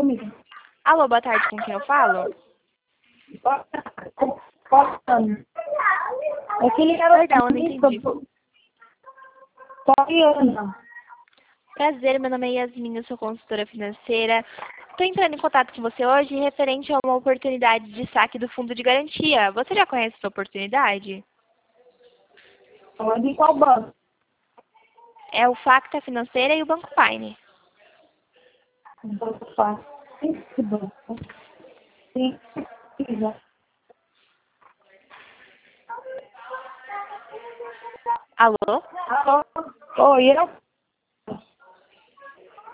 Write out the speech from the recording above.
amiga. Alô, boa tarde, com quem eu falo? É que ele era Perdão, eu não entendi. Poliana. Prazer, meu nome é Yasmin, eu sou consultora financeira. Estou entrando em contato com você hoje referente a uma oportunidade de saque do fundo de garantia. Você já conhece essa oportunidade? De qual banco? É o Facta Financeira e o Banco Paine. Banco Fácil. Esse banco. Sim. Alô? Alô? Oi, eu